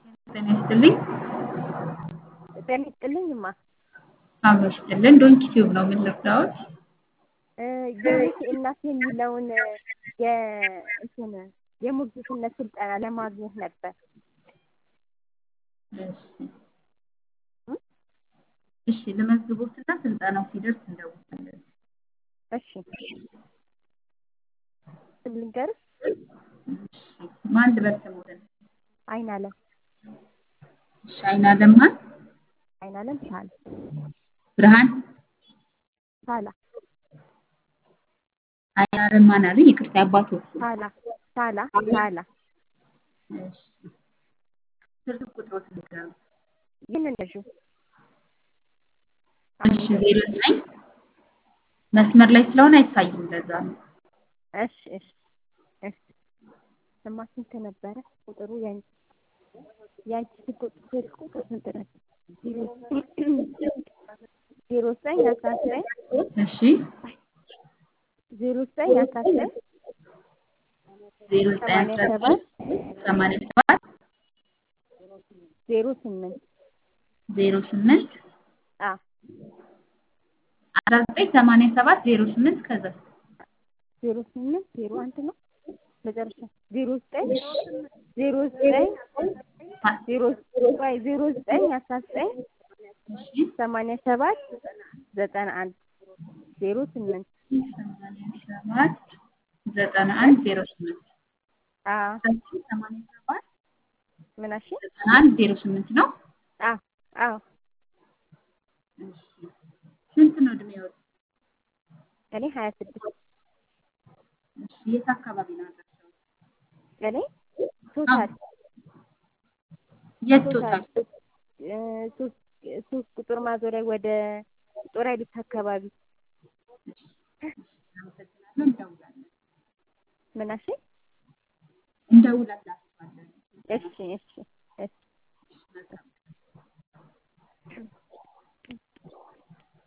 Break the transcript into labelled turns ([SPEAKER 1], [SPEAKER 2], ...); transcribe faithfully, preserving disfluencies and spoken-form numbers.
[SPEAKER 1] ጤና ይስጥልኝ።
[SPEAKER 2] ጤና ይስጥልኝማ።
[SPEAKER 1] አብሮ ይስጥልን። ዶንኪ ቲዩብ ነው የምንረዳዎት?
[SPEAKER 2] የሙሴ እናት የሚለውን የእንትን የሞግዚትነት ስልጠና ለማግኘት ነበር።
[SPEAKER 1] እሺ እሺ፣ ለመዝግቦትና ስልጠናው ሲደርስ እንደውላለን።
[SPEAKER 2] እሺ ልንገርሽ።
[SPEAKER 1] እሺ፣ ማን ልበል ስሙን?
[SPEAKER 2] አይናለም
[SPEAKER 1] እሺ፣ አይናለም ማን?
[SPEAKER 2] አይናለም ሳላ
[SPEAKER 1] ብርሃን
[SPEAKER 2] ሳላ
[SPEAKER 1] አይናለም ማን አሉኝ? ይቅርታ አባቶት።
[SPEAKER 2] ሳላ ሳላ ሳላ።
[SPEAKER 1] እሺ፣ ስልክ ቁጥሮት ንገሩ።
[SPEAKER 2] ይህን እንደሹ
[SPEAKER 1] እሺ፣ ዜሮ ዘጠኝ መስመር ላይ ስለሆነ አይታይም፣ ለዛ ነው።
[SPEAKER 2] እሺ እሺ እሺ። ስማ ስንት ነበረ ቁጥሩ? ያንቺ ያንቺ ስልክ ቁጥር ስንት ነበር? ዜሮ ዘጠኝ አስራ ዘጠኝ
[SPEAKER 1] እሺ፣
[SPEAKER 2] ዜሮ ዘጠኝ አስራ ዘጠኝ
[SPEAKER 1] ዜሮ ዘጠኝ አስራ ሰባት ሰማንያ ሰባት
[SPEAKER 2] ዜሮ ስምንት
[SPEAKER 1] ዜሮ ስምንት
[SPEAKER 2] አ
[SPEAKER 1] አስራ ዘጠኝ ሰማንያ ሰባት ዜሮ ስምንት ከዛ
[SPEAKER 2] ዜሮ ስምንት ዜሮ አንድ ነው መጨረሻ ዜሮ ዘጠኝ ዜሮ ዘጠኝ ዜሮ ወይ ዜሮ ዘጠኝ አስራ ዘጠኝ ሰማንያ ሰባት ዘጠና አንድ ዜሮ ስምንት
[SPEAKER 1] ሰማንያ ሰባት ዘጠና አንድ ዜሮ ስምንት
[SPEAKER 2] አ
[SPEAKER 1] ሰማንያ ሰባት
[SPEAKER 2] ምናሽ
[SPEAKER 1] ዘጠና አንድ ዜሮ ስምንት ነው።
[SPEAKER 2] አ አዎ።
[SPEAKER 1] እሺ፣ ስንት ነው እድሜው?
[SPEAKER 2] እኔ ሀያ ስድስት።
[SPEAKER 1] እሺ፣ የት አካባቢ ነው ያደረሰው?
[SPEAKER 2] እኔ ቶታል
[SPEAKER 1] የት ቶታል?
[SPEAKER 2] ሶስት ሶስት ቁጥር ማዞሪያ ወደ ጦር ኃይሎች አካባቢ።
[SPEAKER 1] እናመሰግናለን። እንደውላለን።
[SPEAKER 2] ምናሽ
[SPEAKER 1] እንደውላለን።
[SPEAKER 2] እሺ እሺ